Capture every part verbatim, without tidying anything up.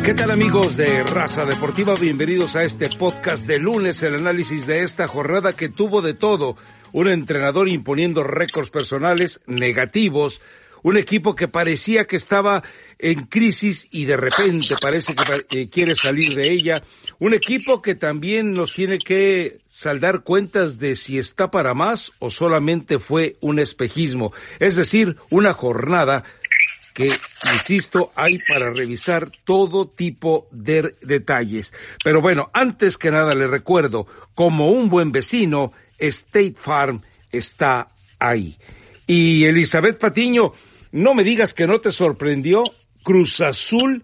¿Qué tal, amigos de Raza Deportiva? Bienvenidos a este podcast de lunes, el análisis de esta jornada que tuvo de todo. Un entrenador imponiendo récords personales negativos, un equipo que parecía que estaba en crisis y de repente parece que eh, quiere salir de ella, un equipo que también nos tiene que saldar cuentas de si está para más o solamente fue un espejismo, es decir, una jornada que, insisto, hay para revisar todo tipo de detalles. Pero bueno, antes que nada le recuerdo, como un buen vecino, State Farm está ahí. Y Elizabeth Patiño, no me digas que no te sorprendió Cruz Azul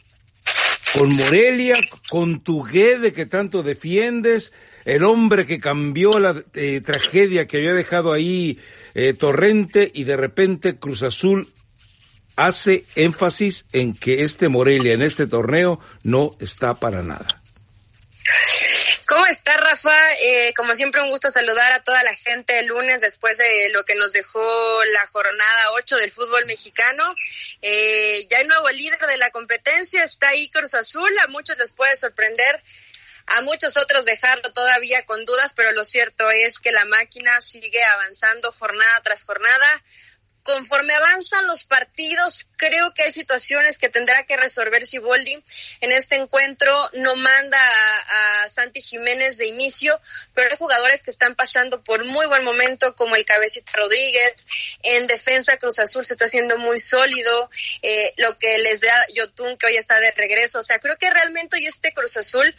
con Morelia, con tu Guede que tanto defiendes, el hombre que cambió la eh, tragedia que había dejado ahí eh, Torrente, y de repente Cruz Azul hace énfasis en que este Morelia en este torneo no está para nada. ¿Cómo está, Rafa? Eh, como siempre, un gusto saludar a toda la gente el lunes después de lo que nos dejó la jornada ocho del fútbol mexicano. Eh, ya hay nuevo líder de la competencia, está ahí Cruz Azul, a muchos les puede sorprender, a muchos otros dejarlo todavía con dudas, pero lo cierto es que la máquina sigue avanzando jornada tras jornada. Conforme avanzan los partidos, creo que hay situaciones que tendrá que resolver Siboldi. En este encuentro no manda a, a Santi Jiménez de inicio, pero hay jugadores que están pasando por muy buen momento, como el Cabecita Rodríguez. En defensa, Cruz Azul se está haciendo muy sólido, eh, lo que les da Yotun, que hoy está de regreso. O sea, creo que realmente hoy este Cruz Azul,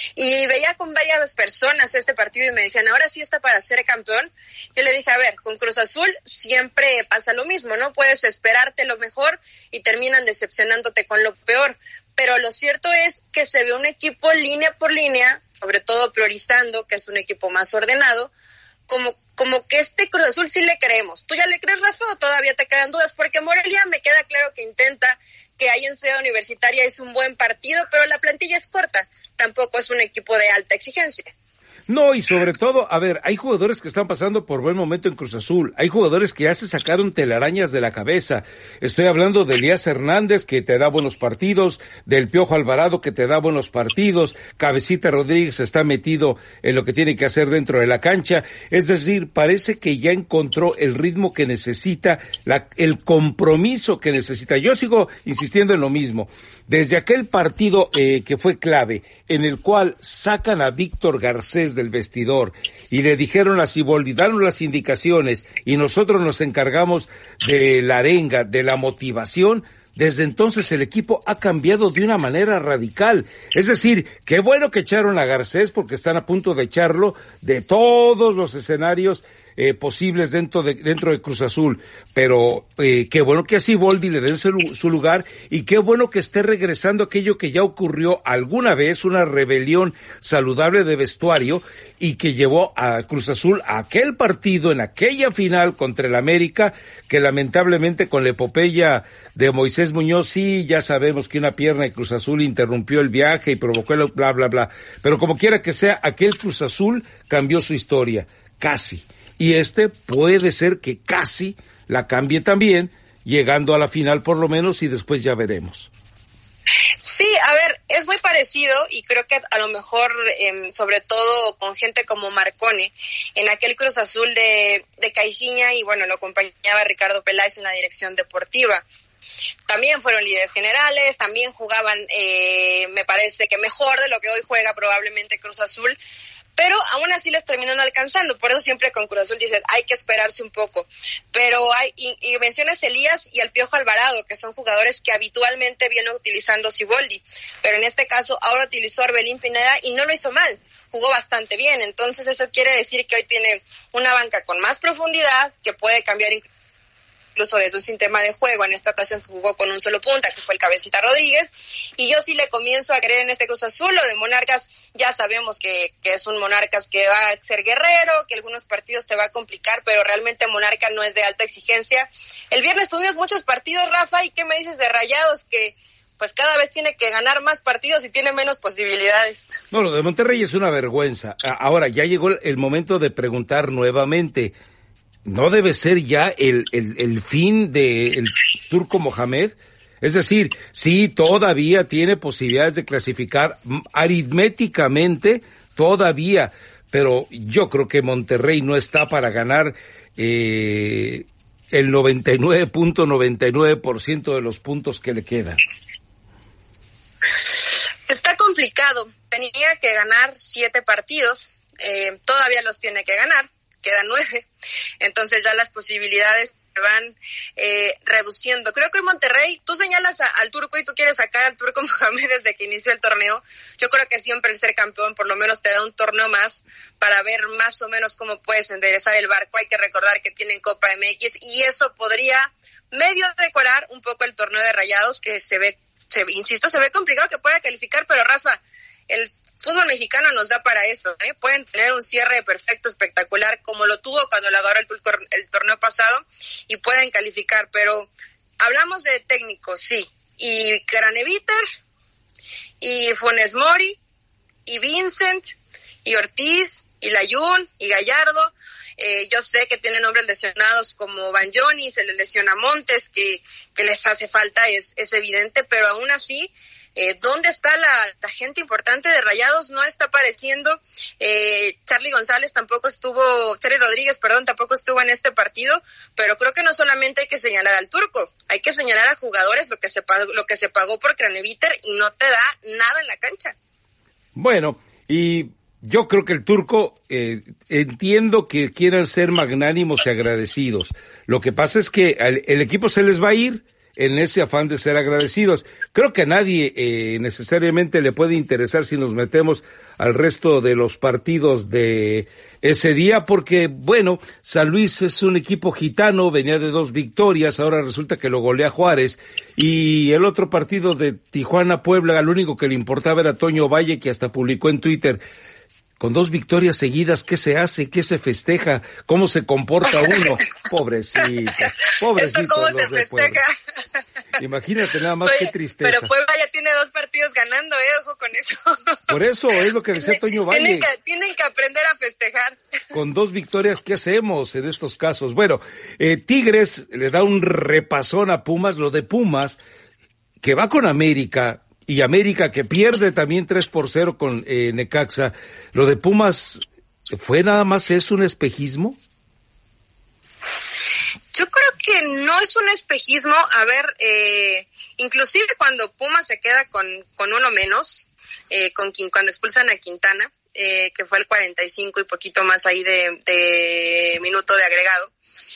y veía con varias personas este partido y me decían, ahora sí está para ser campeón. Yo le dije, a ver, con Cruz Azul siempre pasa lo mismo, ¿no? Puedes esperarte lo mejor y terminan decepcionándote con lo peor, pero lo cierto es que se ve un equipo línea por línea, sobre todo priorizando, que es un equipo más ordenado, como como que este Cruz Azul sí le creemos. ¿Tú ya le crees, Rafa, o todavía te quedan dudas? Porque Morelia me queda claro que intenta, que ahí en Ciudad Universitaria es un buen partido, pero la plantilla es corta, tampoco es un equipo de alta exigencia. No, y sobre todo, a ver, hay jugadores que están pasando por buen momento en Cruz Azul, hay jugadores que ya se sacaron telarañas de la cabeza. Estoy hablando de Elías Hernández, que te da buenos partidos, del Piojo Alvarado, que te da buenos partidos, Cabecita Rodríguez está metido en lo que tiene que hacer dentro de la cancha, es decir, parece que ya encontró el ritmo que necesita, la, el compromiso que necesita. Yo sigo insistiendo en lo mismo. Desde aquel partido eh, que fue clave, en el cual sacan a Víctor Garcés del vestidor y le dijeron a Siboldi, daron las indicaciones y nosotros nos encargamos de la arenga, de la motivación, desde entonces el equipo ha cambiado de una manera radical. Es decir, qué bueno que echaron a Garcés porque están a punto de echarlo de todos los escenarios Eh, posibles dentro de dentro de Cruz Azul, pero eh, qué bueno que a Siboldi le den su, su lugar y qué bueno que esté regresando aquello que ya ocurrió alguna vez, una rebelión saludable de vestuario y que llevó a Cruz Azul a aquel partido en aquella final contra el América, que lamentablemente con la epopeya de Moisés Muñoz, sí, ya sabemos que una pierna de Cruz Azul interrumpió el viaje y provocó el bla bla bla, pero como quiera que sea, aquel Cruz Azul cambió su historia, casi. Y este puede ser que casi la cambie también, llegando a la final por lo menos, y después ya veremos. Sí, a ver, es muy parecido y creo que a lo mejor, eh, sobre todo con gente como Marcone, en aquel Cruz Azul de, de Caixinha, y bueno, lo acompañaba Ricardo Peláez en la dirección deportiva. También fueron líderes generales, también jugaban, eh, me parece que mejor de lo que hoy juega probablemente Cruz Azul, pero aún así les terminan alcanzando. Por eso siempre con Cruz Azul dicen, hay que esperarse un poco. Pero hay, y, y mencionas Elías y al Piojo Alvarado, que son jugadores que habitualmente viene utilizando Siboldi, pero en este caso ahora utilizó a Orbelín Pineda y no lo hizo mal, jugó bastante bien. Entonces eso quiere decir que hoy tiene una banca con más profundidad, que puede cambiar incluso desde un sistema de juego, en esta ocasión que jugó con un solo punta, que fue el Cabecita Rodríguez, y yo sí le comienzo a creer en este Cruz Azul. Lo de Monarcas, ya sabemos que, que es un Monarcas que va a ser guerrero, que algunos partidos te va a complicar, pero realmente Monarca no es de alta exigencia. El viernes tuvimos muchos partidos, Rafa, ¿y qué me dices de Rayados? Que pues cada vez tiene que ganar más partidos y tiene menos posibilidades. No, lo de Monterrey es una vergüenza. Ahora, ya llegó el momento de preguntar nuevamente, ¿no debe ser ya el, el, el fin del Turco Mohamed? Es decir, sí, todavía tiene posibilidades de clasificar aritméticamente, todavía, pero yo creo que Monterrey no está para ganar eh, el noventa y nueve punto noventa y nueve por ciento de los puntos que le quedan. Está complicado, tenía que ganar siete partidos, eh, todavía los tiene que ganar, quedan nueve, entonces ya las posibilidades se van eh, reduciendo. Creo que en Monterrey, tú señalas a, al Turco y tú quieres sacar al Turco Mohamed desde que inició el torneo. Yo creo que siempre el ser campeón por lo menos te da un torneo más para ver más o menos cómo puedes enderezar el barco. Hay que recordar que tienen Copa M X y eso podría medio decorar un poco el torneo de Rayados, que se ve, se, insisto, se ve complicado que pueda calificar, pero Rafa, el fútbol mexicano nos da para eso, ¿eh? Pueden tener un cierre perfecto, espectacular, como lo tuvo cuando lo agarró el, el torneo pasado, y pueden calificar, pero hablamos de técnicos, sí, y Craneviter, y Funes Mori, y Vincent, y Ortiz, y Layún, y Gallardo. Eh, yo sé que tienen nombres lesionados como Banjoni, se les lesiona Montes, que, que les hace falta, es, es evidente, pero aún así, Eh, ¿dónde está la, la gente importante de Rayados? No está apareciendo. Eh, Charly González tampoco estuvo, Charly Rodríguez, perdón, tampoco estuvo en este partido, pero creo que no solamente hay que señalar al Turco, hay que señalar a jugadores lo que se pagó, lo que se pagó por Craneviter y no te da nada en la cancha. Bueno, y yo creo que el Turco, eh, entiendo que quieran ser magnánimos y agradecidos. Lo que pasa es que el, el equipo se les va a ir en ese afán de ser agradecidos. Creo que a nadie eh, necesariamente le puede interesar si nos metemos al resto de los partidos de ese día, porque, bueno, San Luis es un equipo gitano, venía de dos victorias, ahora resulta que lo golea Juárez, y el otro partido de Tijuana-Puebla, lo único que le importaba era Toño Valle, que hasta publicó en Twitter: con dos victorias seguidas, ¿qué se hace? ¿Qué se festeja? ¿Cómo se comporta uno? Pobrecitos, pobrecitos ¿Cómo los se de festeja? Imagínate nada más. Oye, qué tristeza. Pero Puebla ya tiene dos partidos ganando, eh, ojo con eso. Por eso es lo que decía Toño Valle. Tienen que, tienen que aprender a festejar. Con dos victorias, ¿qué hacemos en estos casos? Bueno, eh, Tigres le da un repasón a Pumas, lo de Pumas, que va con América, y América que pierde también tres por cero con eh, Necaxa. Lo de Pumas, ¿fue nada más es un espejismo? Yo creo que no es un espejismo. A ver, eh, inclusive cuando Pumas se queda con, con uno menos, eh, con cuando expulsan a Quintana, eh, que fue el cuarenta y cinco y poquito más ahí de, de minuto de agregado,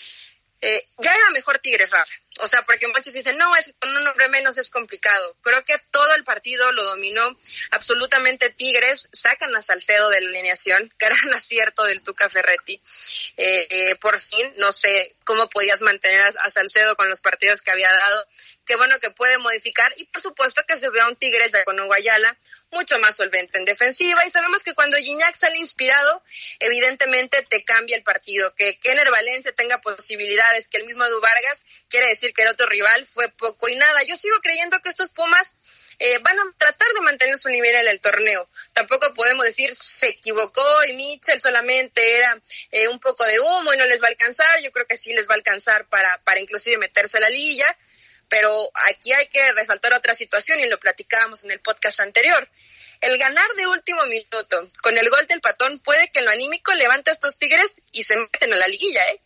eh, ya era mejor Tigres, Rafa. O sea, porque muchos dicen, no, es con un hombre menos es complicado. Creo que todo el partido lo dominó absolutamente Tigres. Sacan a Salcedo de la alineación, gran acierto del Tuca Ferretti. Eh, eh, por fin, no sé cómo podías mantener a, a Salcedo con los partidos que había dado. Qué bueno que puede modificar. Y por supuesto que se ve a un Tigres ya con Uguayala mucho más solvente en defensiva. Y sabemos que cuando Gignac sale inspirado, evidentemente te cambia el partido. Que Kenner Valencia tenga posibilidades, que el mismo Edu Vargas, quiere decir que el otro rival fue poco y nada. Yo sigo creyendo que estos Pumas eh, van a tratar de mantener su nivel en el torneo. Tampoco podemos decir se equivocó y Mitchell solamente era eh, un poco de humo y no les va a alcanzar. Yo creo que sí les va a alcanzar para, para inclusive meterse a la liguilla, pero aquí hay que resaltar otra situación y lo platicábamos en el podcast anterior. El ganar de último minuto con el gol del Patón puede que en lo anímico levante a estos Tigres y se meten a la liguilla, ¿eh?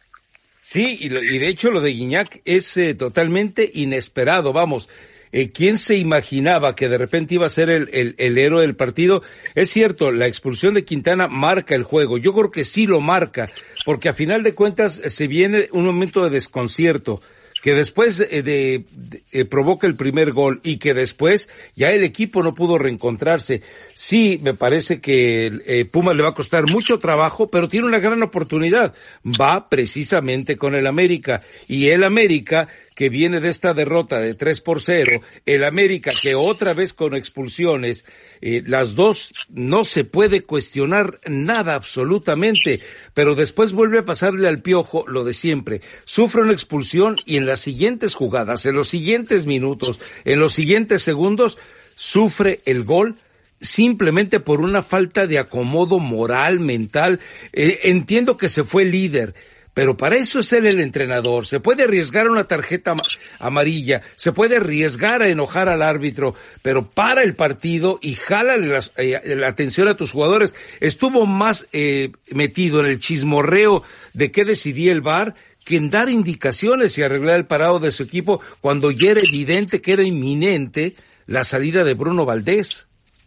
Sí, y, lo, y de hecho lo de Gignac es eh, totalmente inesperado, vamos. Eh, ¿Quién se imaginaba que de repente iba a ser el, el, el héroe del partido? Es cierto, la expulsión de Quintana marca el juego. Yo creo que sí lo marca, porque a final de cuentas se viene un momento de desconcierto, que después de, de, de eh, provoca el primer gol y que después ya el equipo no pudo reencontrarse. Sí, me parece que eh, Pumas le va a costar mucho trabajo, pero tiene una gran oportunidad. Va precisamente con el América, y el América que viene de esta derrota de tres por cero, el América que otra vez con expulsiones, eh, las dos no se puede cuestionar nada absolutamente, pero después vuelve a pasarle al Piojo lo de siempre, sufre una expulsión y en las siguientes jugadas, en los siguientes minutos, en los siguientes segundos, sufre el gol simplemente por una falta de acomodo moral, mental. Eh, entiendo que se fue líder, pero para eso es él el entrenador. Se puede arriesgar a una tarjeta amarilla, se puede arriesgar a enojar al árbitro, pero para el partido y jálale las, eh, la atención a tus jugadores. Estuvo más eh, metido en el chismorreo de qué decidía el V A R que en dar indicaciones y arreglar el parado de su equipo cuando ya era evidente que era inminente la salida de Bruno Valdés.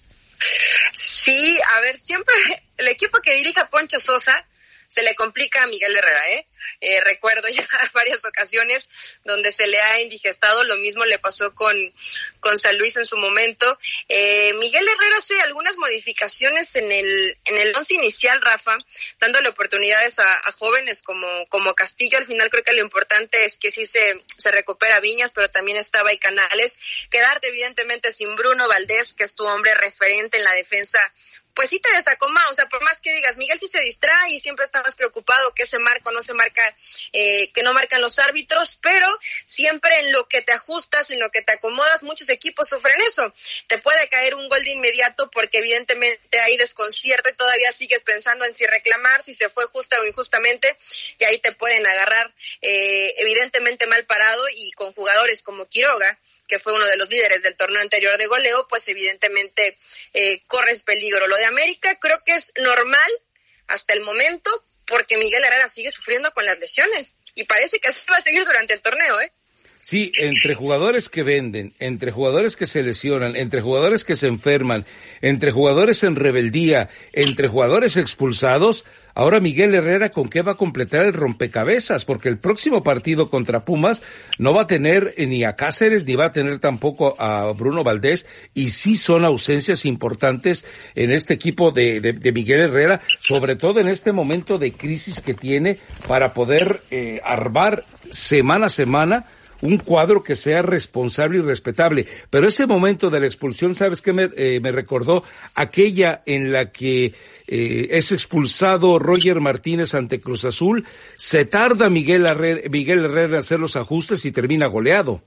Sí, a ver, siempre el equipo que dirija Poncho Sosa se le complica a Miguel Herrera, ¿eh? Eh, recuerdo ya varias ocasiones donde se le ha indigestado, lo mismo le pasó con, con San Luis en su momento. Eh, Miguel Herrera hace algunas modificaciones en el, en el once inicial, Rafa, dándole oportunidades a, a jóvenes como, como Castillo. Al final creo que lo importante es que sí se, se recupera Viñas, pero también estaba ahí Canales. Quedarte evidentemente sin Bruno Valdés, que es tu hombre referente en la defensa, pues sí te desacoma, o sea, por más que digas, Miguel sí se distrae y siempre está más preocupado que se marca o no se marca, eh, que no marcan los árbitros, pero siempre en lo que te ajustas, en lo que te acomodas, muchos equipos sufren eso. Te puede caer un gol de inmediato porque evidentemente hay desconcierto y todavía sigues pensando en si reclamar, si se fue justa o injustamente, y ahí te pueden agarrar eh, evidentemente mal parado, y con jugadores como Quiroga, que fue uno de los líderes del torneo anterior de goleo, pues evidentemente eh, corres peligro. Lo de América creo que es normal hasta el momento, porque Miguel Herrera sigue sufriendo con las lesiones, y parece que así va a seguir durante el torneo, ¿eh? Sí, entre jugadores que venden, entre jugadores que se lesionan, entre jugadores que se enferman, entre jugadores en rebeldía, entre jugadores expulsados, ahora Miguel Herrera ¿con qué va a completar el rompecabezas? Porque el próximo partido contra Pumas no va a tener ni a Cáceres, ni va a tener tampoco a Bruno Valdés, y sí son ausencias importantes en este equipo de, de, de Miguel Herrera, sobre todo en este momento de crisis que tiene para poder eh, armar semana a semana un cuadro que sea responsable y respetable. Pero ese momento de la expulsión, ¿sabes qué me, eh, me recordó? Aquella en la que eh, es expulsado Roger Martínez ante Cruz Azul, se tarda Miguel Herrera, Miguel Herrera en hacer los ajustes y termina goleado.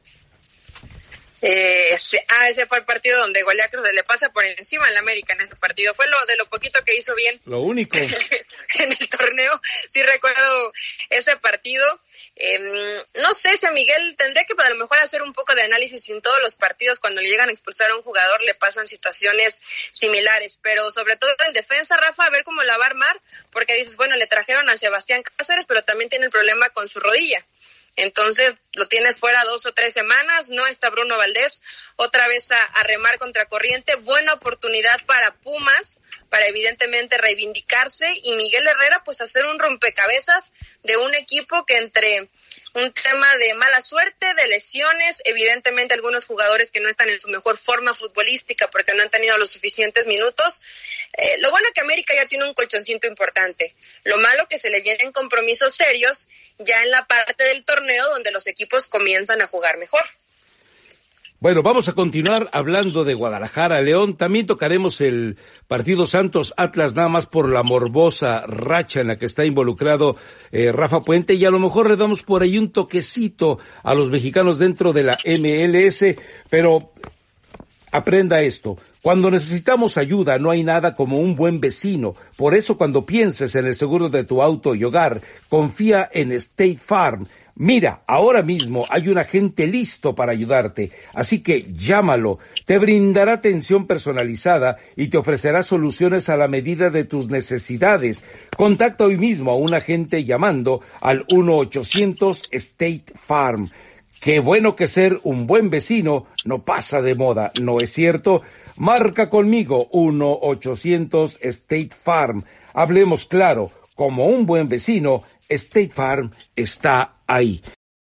Eh, ese, ah, ese fue el partido donde Golea Cruz le pasa por encima al América en ese partido. Fue lo de lo poquito que hizo bien. Lo único. En el torneo, sí recuerdo ese partido. Eh, no sé si a Miguel tendría que a lo mejor hacer un poco de análisis en todos los partidos. Cuando le llegan a expulsar a un jugador le pasan situaciones similares, pero sobre todo en defensa, Rafa, a ver cómo la va a armar, porque dices, bueno, le trajeron a Sebastián Cáceres, pero también tiene el problema con su rodilla. Entonces lo tienes fuera dos o tres semanas, no está Bruno Valdés, otra vez a, a remar contra corriente. Buena oportunidad para Pumas, para evidentemente reivindicarse, y Miguel Herrera pues hacer un rompecabezas de un equipo que entre un tema de mala suerte, de lesiones, evidentemente algunos jugadores que no están en su mejor forma futbolística porque no han tenido los suficientes minutos. Eh, lo bueno es que América ya tiene un colchoncito importante. Lo malo que se le vienen compromisos serios ya en la parte del torneo donde los equipos comienzan a jugar mejor. Bueno, vamos a continuar hablando de Guadalajara, León. También tocaremos el partido Santos Atlas, nada más por la morbosa racha en la que está involucrado eh, Rafa Puente, y a lo mejor le damos por ahí un toquecito a los mexicanos dentro de la M L S, pero aprenda esto. Cuando necesitamos ayuda no hay nada como un buen vecino. Por eso cuando pienses en el seguro de tu auto y hogar, confía en State Farm. Mira, ahora mismo hay un agente listo para ayudarte, así que llámalo, te brindará atención personalizada y te ofrecerá soluciones a la medida de tus necesidades. Contacta hoy mismo a un agente llamando al uno ochocientos State Farm. Qué bueno que ser un buen vecino no pasa de moda, ¿no es cierto? Marca conmigo uno ochocientos State Farm. Hablemos claro, como un buen vecino, State Farm está ahí.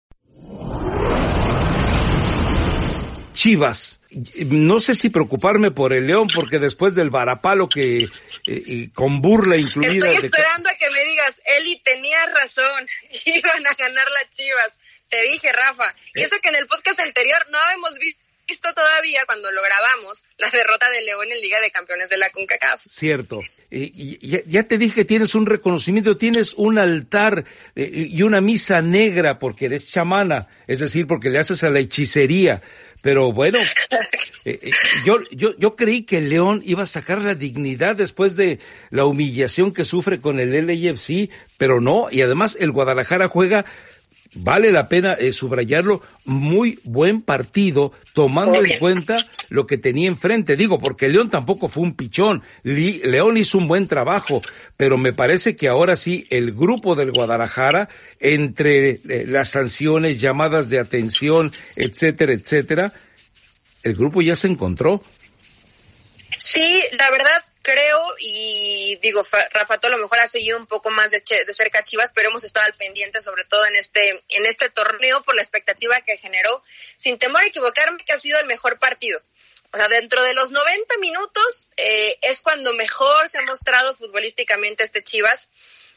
Chivas, no sé si preocuparme por el León, porque después del varapalo que eh, con burla incluida... Estoy esperando de... a que me digas, Eli, tenías razón, iban a ganar las Chivas. Te dije, Rafa, y eso que en el podcast anterior no hemos visto visto todavía cuando lo grabamos, la derrota de León en Liga de Campeones de la CONCACAF. Cierto. Eh, y, ya, ya te dije que tienes un reconocimiento, tienes un altar eh, y una misa negra porque eres chamana, es decir, porque le haces a la hechicería. Pero bueno, eh, eh, yo, yo, yo creí que el León iba a sacar la dignidad después de la humillación que sufre con el L A F C, pero no, y además el Guadalajara juega, vale la pena eh, subrayarlo, muy buen partido, tomando en cuenta lo que tenía enfrente. Digo, porque León tampoco fue un pichón, Li, León hizo un buen trabajo, pero me parece que ahora sí el grupo del Guadalajara, entre eh, las sanciones, llamadas de atención, etcétera, etcétera, el grupo ya se encontró. Sí, la verdad creo, y digo, Rafa, tú a lo mejor has seguido un poco más de, de cerca a Chivas, pero hemos estado al pendiente, sobre todo en este en este torneo, por la expectativa que generó, sin temor a equivocarme, que ha sido el mejor partido. O sea, dentro de los noventa minutos eh, es cuando mejor se ha mostrado futbolísticamente este Chivas.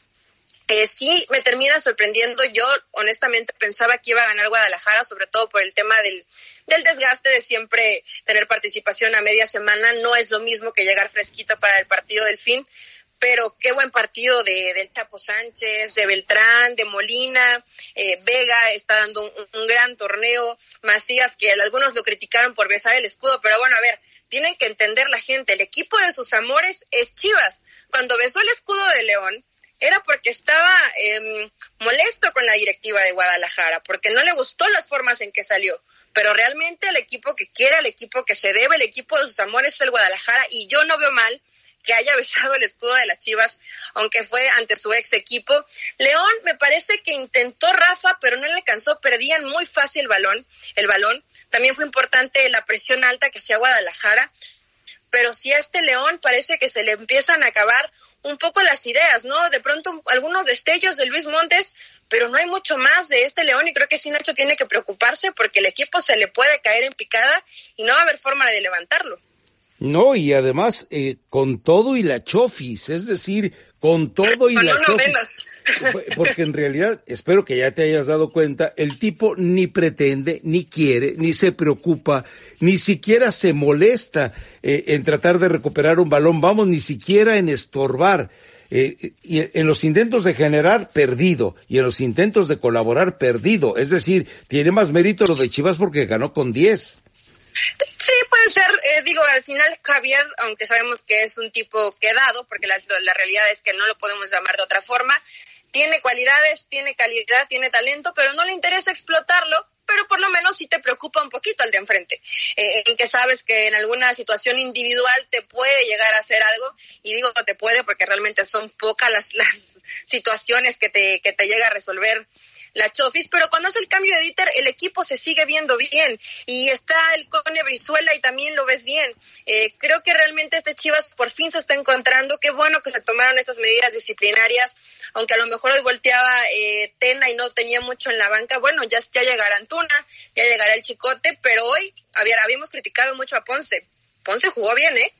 Eh, sí, me termina sorprendiendo. Yo honestamente pensaba que iba a ganar Guadalajara, sobre todo por el tema del, del desgaste de siempre tener participación a media semana. No es lo mismo que llegar fresquito para el partido del fin, pero qué buen partido de del Chapo Sánchez, de Beltrán, de Molina, eh, Vega está dando un, un gran torneo, Macías, que algunos lo criticaron por besar el escudo, pero bueno, a ver, tienen que entender la gente, el equipo de sus amores es Chivas. Cuando besó el escudo de León, era porque estaba eh, molesto con la directiva de Guadalajara, porque no le gustó las formas en que salió. Pero realmente el equipo que quiere, el equipo que se debe, el equipo de sus amores es el Guadalajara, y yo no veo mal que haya besado el escudo de las Chivas, aunque fue ante su ex equipo. León me parece que intentó, Rafa, pero no le alcanzó, perdían muy fácil el balón, el balón. También fue importante la presión alta que hacía Guadalajara, pero si a este León parece que se le empiezan a acabar un poco las ideas, ¿no? De pronto algunos destellos de Luis Montes, pero no hay mucho más de este León, y creo que sí Nacho tiene que preocuparse porque el equipo se le puede caer en picada y no va a haber forma de levantarlo. No, y además eh, con todo y la chofis, es decir, con todo y con la uno chofis. Menos. Porque en realidad, espero que ya te hayas dado cuenta, el tipo ni pretende, ni quiere, ni se preocupa, ni siquiera se molesta eh, en tratar de recuperar un balón, vamos, ni siquiera en estorbar. Eh, y en los intentos de generar, perdido, y en los intentos de colaborar, perdido. Es decir, tiene más mérito lo de Chivas porque ganó con diez. Sí, puede ser, eh, digo, al final Javier, aunque sabemos que es un tipo quedado, porque la, la realidad es que no lo podemos llamar de otra forma, tiene cualidades, tiene calidad, tiene talento, pero no le interesa explotarlo, pero por lo menos sí te preocupa un poquito el de enfrente, eh, en que sabes que en alguna situación individual te puede llegar a hacer algo, y digo te puede porque realmente son pocas las, las situaciones que te, que te llega a resolver la Chofis, pero cuando hace el cambio de Dieter, el equipo se sigue viendo bien, y está el Cone Brizuela y también lo ves bien. Eh, creo que realmente este Chivas por fin se está encontrando. Qué bueno que se tomaron estas medidas disciplinarias, aunque a lo mejor hoy volteaba eh, Tena y no tenía mucho en la banca. Bueno, ya, ya llegará Antuna, ya llegará el Chicote, pero hoy había, habíamos criticado mucho a Ponce. Ponce jugó bien, ¿eh?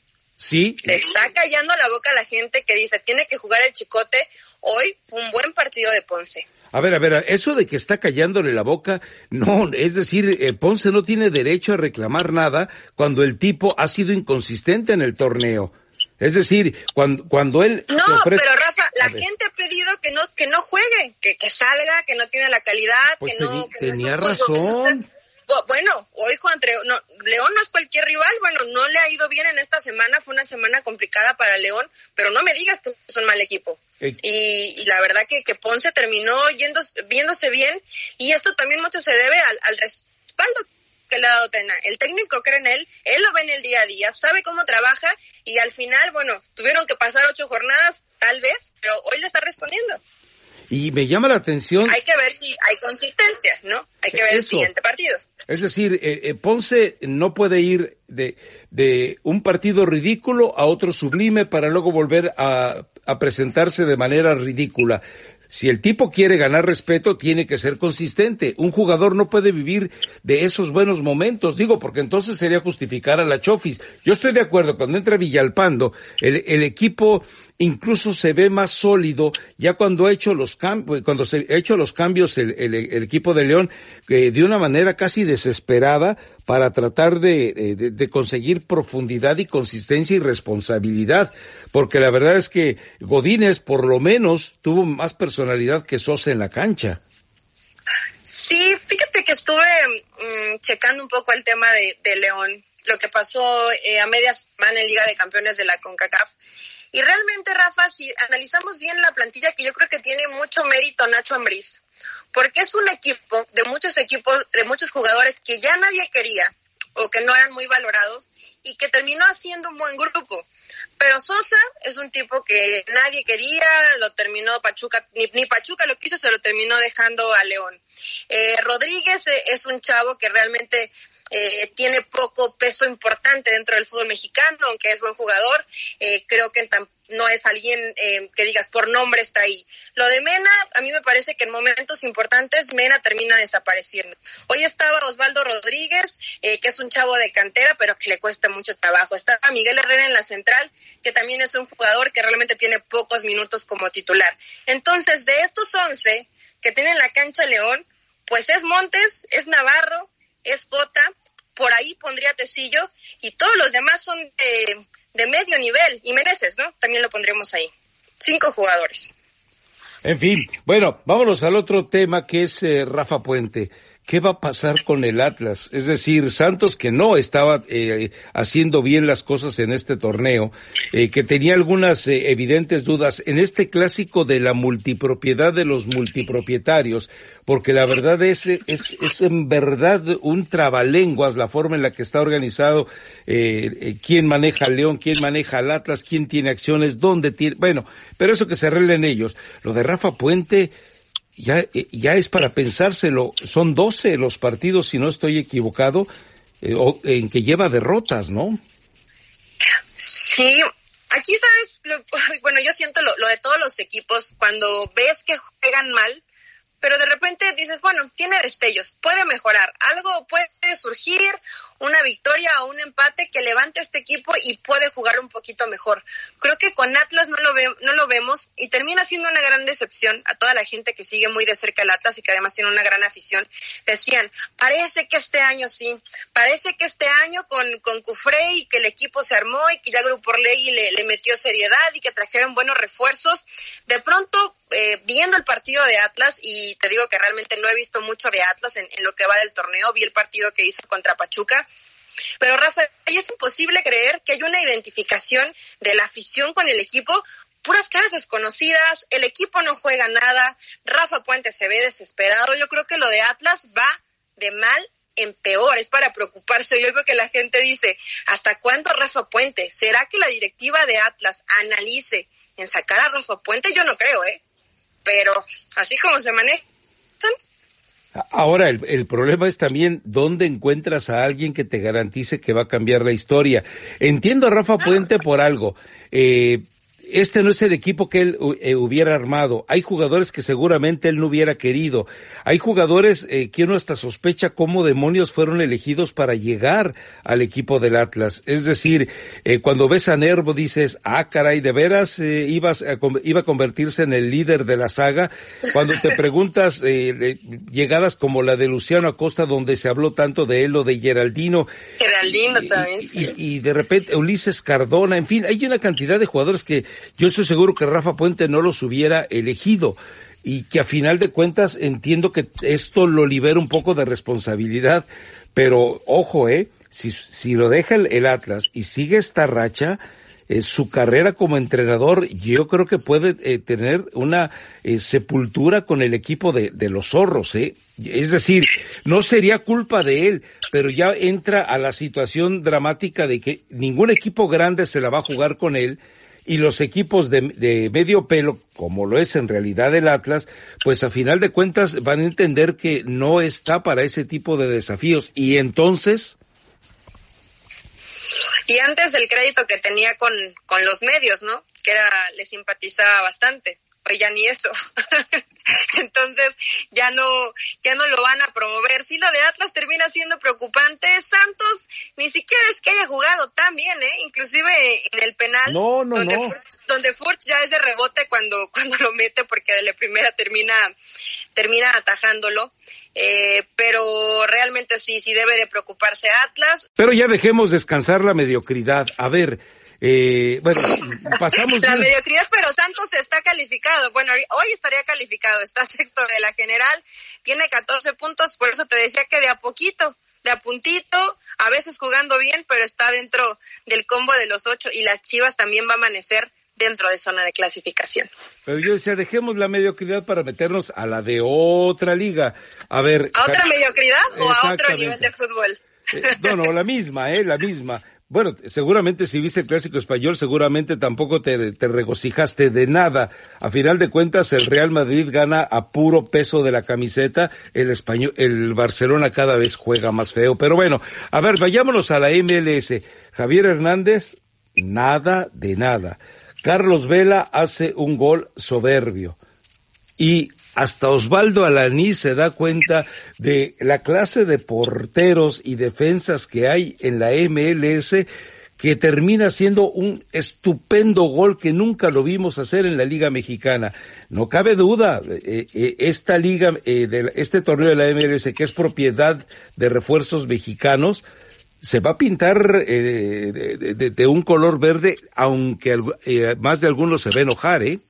Sí. Le está callando la boca a la gente que dice, tiene que jugar el Chicote. Hoy fue un buen partido de Ponce. A ver, a ver, eso de que está callándole la boca, no, es decir, eh, Ponce no tiene derecho a reclamar nada cuando el tipo ha sido inconsistente en el torneo. Es decir, cuando cuando él... No, ofrece... pero Rafa, la gente ha pedido que no que no juegue, que, que salga, que no tiene la calidad, pues que no... Teni, que tenía no razón. Bueno, hoy Juan Trejo, no, León no es cualquier rival, bueno, no le ha ido bien en esta semana, fue una semana complicada para León, pero no me digas que es un mal equipo. Eh. Y, y la verdad que, que Ponce terminó yendo, viéndose bien, y esto también mucho se debe al, al respaldo que le ha dado Tena. El técnico cree en él, él lo ve en el día a día, sabe cómo trabaja, y al final, bueno, tuvieron que pasar ocho jornadas, tal vez, pero hoy le está respondiendo. Y me llama la atención... Hay que ver si hay consistencia, ¿no? Hay que ver Eso. el siguiente partido. Es decir, eh, eh, Ponce no puede ir de, de un partido ridículo a otro sublime para luego volver a, a presentarse de manera ridícula. Si el tipo quiere ganar respeto, tiene que ser consistente. Un jugador no puede vivir de esos buenos momentos, digo, porque entonces sería justificar a la Chofis. Yo estoy de acuerdo, cuando entra Villalpando, el, el equipo incluso se ve más sólido ya cuando ha hecho los cambios, cuando se ha hecho los cambios el, el, el equipo de León, eh, de una manera casi desesperada para tratar de, de, de conseguir profundidad y consistencia y responsabilidad, porque la verdad es que Godínez por lo menos tuvo más personalidad que Sosa en la cancha. Sí, fíjate que estuve mmm, checando un poco el tema de, de León, lo que pasó eh, a medias semana en Liga de Campeones de la CONCACAF. Y realmente, Rafa, si analizamos bien la plantilla, que yo creo que tiene mucho mérito Nacho Ambriz, porque es un equipo de muchos equipos, de muchos jugadores que ya nadie quería o que no eran muy valorados y que terminó haciendo un buen grupo. Pero Sosa es un tipo que nadie quería, lo terminó Pachuca, ni, ni Pachuca lo quiso, se lo terminó dejando a León. Eh, Rodríguez eh, es un chavo que realmente eh, tiene poco peso importante dentro del fútbol mexicano, aunque es buen jugador, eh, creo que tam- no es alguien eh, que digas por nombre está ahí. Lo de Mena, a mí me parece que en momentos importantes Mena termina desapareciendo. Hoy estaba Osvaldo Rodríguez, eh, que es un chavo de cantera, pero que le cuesta mucho trabajo. Estaba Miguel Herrera en la central, que también es un jugador que realmente tiene pocos minutos como titular. Entonces, de estos once que tienen la cancha León, pues es Montes, es Navarro, es Cota, por ahí pondría a Tecillo, y todos los demás son de, de medio nivel, y Meneses, ¿no? También lo pondremos ahí. Cinco jugadores. En fin, bueno, vámonos al otro tema que es eh, Rafa Puente. ¿Qué va a pasar con el Atlas? Es decir, Santos, que no estaba eh, haciendo bien las cosas en este torneo, eh, que tenía algunas eh, evidentes dudas en este clásico de la multipropiedad de los multipropietarios, porque la verdad es, es, es en verdad un trabalenguas la forma en la que está organizado, eh, eh, quién maneja al León, quién maneja al Atlas, quién tiene acciones, dónde tiene, bueno, pero eso que se arreglen ellos. Lo de Rafa Puente, ya ya es para pensárselo, son doce los partidos, si no estoy equivocado, eh, o, en que lleva derrotas, ¿no? Sí, aquí sabes, lo, bueno, yo siento lo, lo de todos los equipos, cuando ves que juegan mal, pero de repente dices, bueno, tiene destellos, puede mejorar, algo puede surgir, una victoria o un empate que levante este equipo y puede jugar un poquito mejor. Creo que con Atlas no lo ve, no lo vemos y termina siendo una gran decepción a toda la gente que sigue muy de cerca el Atlas y que además tiene una gran afición. Decían, parece que este año sí, parece que este año con, con Cufré y que el equipo se armó y que ya Grupo Orlegui le, le metió seriedad y que trajeron buenos refuerzos. De pronto, Eh, viendo el partido de Atlas, y te digo que realmente no he visto mucho de Atlas en, en lo que va del torneo, vi el partido que hizo contra Pachuca, pero Rafa, es imposible creer que hay una identificación de la afición con el equipo, puras caras desconocidas, el equipo no juega nada, Rafa Puente se ve desesperado. Yo creo que lo de Atlas va de mal en peor, es para preocuparse. Yo veo que la gente dice, ¿hasta cuándo Rafa Puente? ¿Será que la directiva de Atlas analice en sacar a Rafa Puente? Yo no creo, ¿eh? Pero así como se manejan. Ahora, el, el problema es también dónde encuentras a alguien que te garantice que va a cambiar la historia. Entiendo a Rafa Puente por algo. Eh, este no es el equipo que él eh, hubiera armado. Hay jugadores que seguramente él no hubiera querido. Hay jugadores eh, que uno hasta sospecha cómo demonios fueron elegidos para llegar al equipo del Atlas. Es decir, eh, cuando ves a Nervo dices, ah, caray, ¿de veras eh, ibas a, iba a convertirse en el líder de la saga? Cuando te preguntas eh, eh, llegadas como la de Luciano Acosta, donde se habló tanto de él o de Geraldino. Geraldino y, también. Y, sí. y, y de repente Ulises Cardona, en fin, hay una cantidad de jugadores que yo estoy seguro que Rafa Puente no los hubiera elegido. Y que a final de cuentas entiendo que esto lo libera un poco de responsabilidad, pero ojo, eh, si, si lo deja el, el Atlas y sigue esta racha, eh, su carrera como entrenador, yo creo que puede eh, tener una eh, sepultura con el equipo de, de los zorros, eh. Es decir, no sería culpa de él, pero ya entra a la situación dramática de que ningún equipo grande se la va a jugar con él. Y los equipos de, de medio pelo, como lo es en realidad el Atlas, pues a final de cuentas van a entender que no está para ese tipo de desafíos. Y entonces... Y antes el crédito que tenía con, con los medios, ¿no? Que era, le simpatizaba bastante. pues ya ni eso. Entonces ya no ya no lo van a promover. Sí, lo de Atlas termina siendo preocupante. Santos ni siquiera es que haya jugado tan bien, ¿eh? Inclusive en el penal, no, no, donde, no. Furch, donde Furch ya es de rebote cuando cuando lo mete, porque de la primera termina termina atajándolo. Eh, pero realmente sí, sí debe de preocuparse Atlas. Pero ya dejemos descansar la mediocridad. A ver, Eh, bueno, pasamos... La mediocridad, pero Santos está calificado. Bueno, hoy estaría calificado, está sexto de la general, tiene catorce puntos, por eso te decía que de a poquito, de a puntito, a veces jugando bien, pero está dentro del combo de los ocho, y las Chivas también va a amanecer dentro de zona de clasificación. Pero yo decía, dejemos la mediocridad para meternos a la de otra liga. A ver... ¿A otra mediocridad o a otro nivel de fútbol? Eh, no, no, la misma, eh, la misma. Bueno, seguramente si viste el Clásico Español, seguramente tampoco te, te regocijaste de nada. A final de cuentas, el Real Madrid gana a puro peso de la camiseta. El español, el Barcelona cada vez juega más feo. Pero bueno, a ver, vayámonos a la M L S. Javier Hernández, nada de nada. Carlos Vela hace un gol soberbio. Y hasta Osvaldo Alaní se da cuenta de la clase de porteros y defensas que hay en la M L S, que termina siendo un estupendo gol que nunca lo vimos hacer en la Liga Mexicana. No cabe duda, eh, eh, esta liga, eh, de, este torneo de la M L S, que es propiedad de Refuerzos Mexicanos, se va a pintar eh, de, de, de un color verde, aunque eh, más de algunos se va a enojar, ¿eh?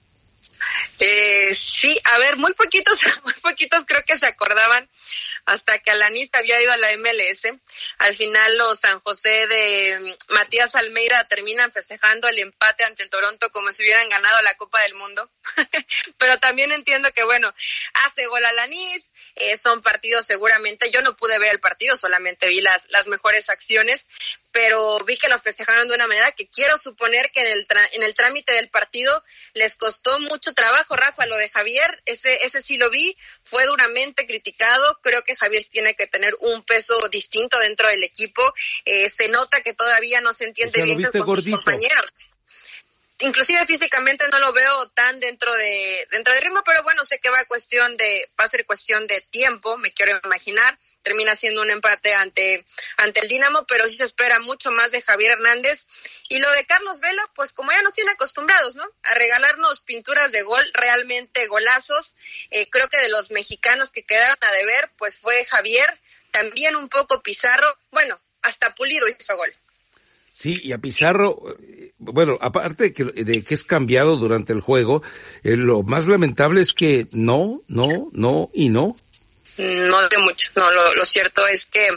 Eh, sí, a ver, muy poquitos, muy poquitos creo que se acordaban hasta que Alanis había ido a la M L S. Al final los San José de Matías Almeida terminan festejando el empate ante el Toronto como si hubieran ganado la Copa del Mundo. Pero también entiendo que, bueno, hace gol Alanis, eh, son partidos seguramente, yo no pude ver el partido, solamente vi las, las mejores acciones, pero vi que lo festejaron de una manera que quiero suponer que en el tra- en el trámite del partido les costó mucho trabajo. Rafa, lo de Javier, ese ese sí lo vi, fue duramente criticado. Creo que Javier tiene que tener un peso distinto dentro del equipo. Eh, se nota que todavía no se entiende, o sea, bien con gordito. sus compañeros. Inclusive físicamente no lo veo tan dentro de dentro del ritmo, pero bueno, sé que va a cuestión de va a ser cuestión de tiempo, me quiero imaginar. Termina siendo un empate ante ante el Dinamo, pero sí se espera mucho más de Javier Hernández. Y lo de Carlos Vela, pues como ya nos tiene acostumbrados, ¿no? A regalarnos pinturas de gol, realmente golazos. Eh, creo que de los mexicanos que quedaron a deber, pues fue Javier, también un poco Pizarro, bueno, hasta Pulido hizo gol. Sí, y a Pizarro, bueno, aparte de que, de que es cambiado durante el juego, eh, lo más lamentable es que no, no, no y no. No de mucho, no, lo, lo cierto es que,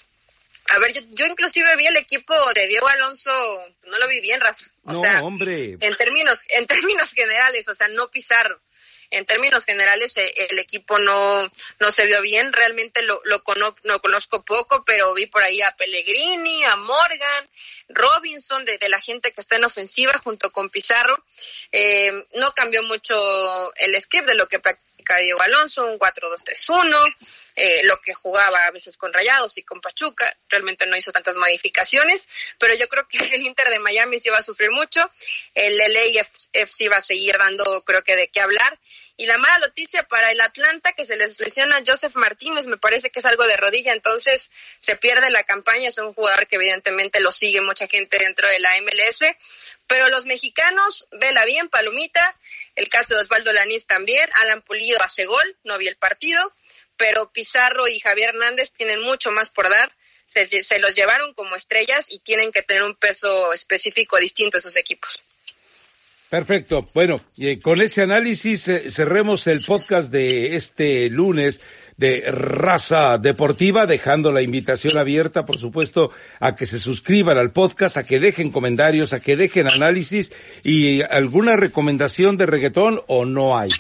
a ver, yo, yo inclusive vi el equipo de Diego Alonso, no lo vi bien, Rafa, o no, sea, hombre. en términos, en términos generales, o sea, no Pizarro, en términos generales el, el equipo no, no se vio bien, realmente lo, lo, cono, lo conozco poco, pero vi por ahí a Pellegrini, a Morgan, Robinson, de, de la gente que está en ofensiva junto con Pizarro. Eh, no cambió mucho el script de lo que practicaba Diego Alonso, un cuatro dos tres uno, eh, lo que jugaba a veces con Rayados y con Pachuca, realmente no hizo tantas modificaciones, pero yo creo que el Inter de Miami sí va a sufrir mucho, el L A F C va a seguir dando, creo que de qué hablar, y la mala noticia para el Atlanta, que se les lesiona a Joseph Martínez, me parece que es algo de rodilla, entonces se pierde la campaña, es un jugador que evidentemente lo sigue mucha gente dentro de la M L S, pero los mexicanos, vela bien, palomita. El caso de Osvaldo Alanis también, Alan Pulido hace gol, no vi el partido, pero Pizarro y Javier Hernández tienen mucho más por dar, se, se los llevaron como estrellas y tienen que tener un peso específico distinto a sus equipos. Perfecto, bueno, eh, con ese análisis eh, cerremos el podcast de este lunes de Raza Deportiva, dejando la invitación abierta, por supuesto, a que se suscriban al podcast, a que dejen comentarios, a que dejen análisis y alguna recomendación de reggaetón o no hay.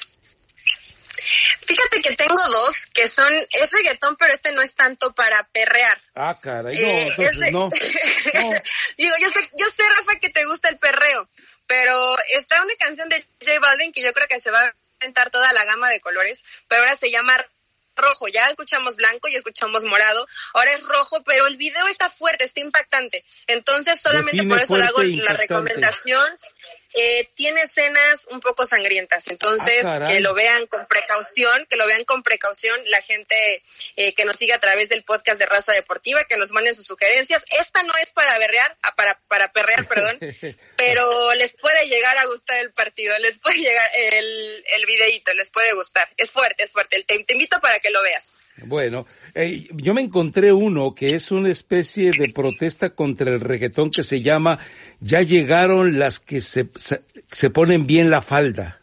Fíjate que tengo dos, que son, es reggaetón, pero este no es tanto para perrear. Ah, caray, no, eh, entonces de... no. no. Digo, yo sé, yo sé, Rafa, que te gusta el perreo, pero está una canción de J Balvin que yo creo que se va a inventar toda la gama de colores, pero ahora se llama Rojo. Ya escuchamos blanco y escuchamos morado, ahora es rojo, pero el video está fuerte, está impactante. Entonces solamente Define por eso le hago la impactante. recomendación. Eh, tiene escenas un poco sangrientas, entonces ah, que lo vean con precaución, que lo vean con precaución la gente eh, que nos sigue a través del podcast de Raza Deportiva, que nos manden sus sugerencias. Esta no es para berrear, ah, para para perrear, perdón, pero les puede llegar a gustar el partido, les puede llegar el, el videíto, les puede gustar. Es fuerte, es fuerte. Te, te invito para que lo veas. Bueno, eh, yo me encontré uno que es una especie de protesta contra el reggaetón que se llama Ya llegaron las que se, se, se ponen bien la falda.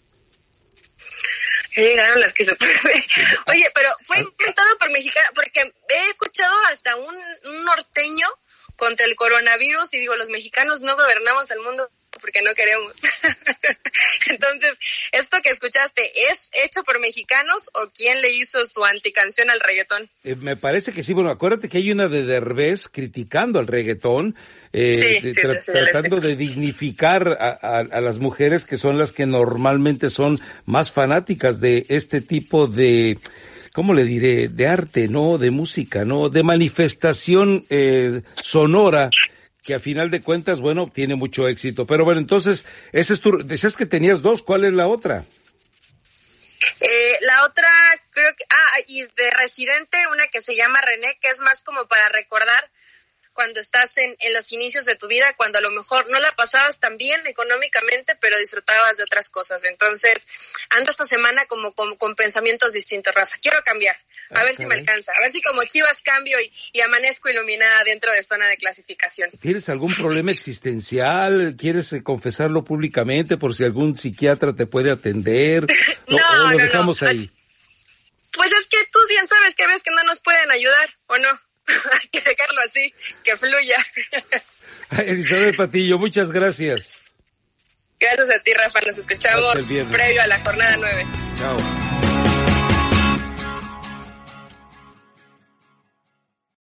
Ya llegaron las que se ponen. Oye, pero fue inventado por mexicanos, porque he escuchado hasta un, un norteño contra el coronavirus y digo, los mexicanos no gobernamos el mundo porque no queremos. Entonces, ¿esto que escuchaste es hecho por mexicanos o quién le hizo su anticanción al reggaetón? Eh, me parece que sí. Bueno, acuérdate que hay una de Derbez criticando al reggaetón, eh, sí, de, sí, tra- sí, sí, tratando de dignificar a, a, a las mujeres que son las que normalmente son más fanáticas de este tipo de, ¿cómo le diré? De arte, ¿no? De música, ¿no? De manifestación eh, sonora, que a final de cuentas, bueno, tiene mucho éxito. Pero bueno, entonces, ese es tu, decías que tenías dos, ¿cuál es la otra? Eh, la otra, creo que, ah, y de Residente, una que se llama René, que es más como para recordar cuando estás en, en los inicios de tu vida, cuando a lo mejor no la pasabas tan bien económicamente, pero disfrutabas de otras cosas. Entonces, ando esta semana como con, con pensamientos distintos, Rafa. Quiero cambiar, a ah, ver caray. si me alcanza, a ver si como Chivas cambio y, y amanezco iluminada dentro de zona de clasificación. ¿Tienes algún problema existencial? ¿Quieres eh, confesarlo públicamente por si algún psiquiatra te puede atender? no, ¿O, o lo no, dejamos no. ahí? Pues es que tú bien sabes que ves que no nos pueden ayudar, ¿o no? Hay que dejarlo así, que fluya. Elizabeth Patillo, muchas gracias. Gracias a ti, Rafa. Nos escuchamos previo a la jornada nueve. Chao.